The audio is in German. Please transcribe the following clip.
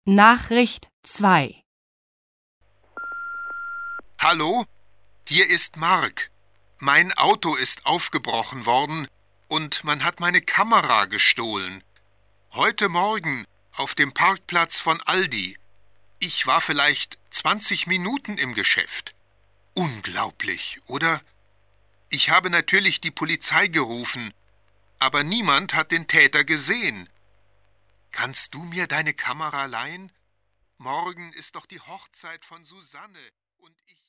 Nachricht 2. Hallo, hier ist Mark. Mein Auto ist aufgebrochen worden und man hat meine Kamera gestohlen. Heute Morgen auf dem Parkplatz von Aldi. Ich war vielleicht 20 Minuten im Geschäft. Unglaublich, oder? Ich habe natürlich die Polizei gerufen, aber niemand hat den Täter gesehen. Kannst du mir deine Kamera leihen? Morgen ist doch die Hochzeit von Susanne und ich...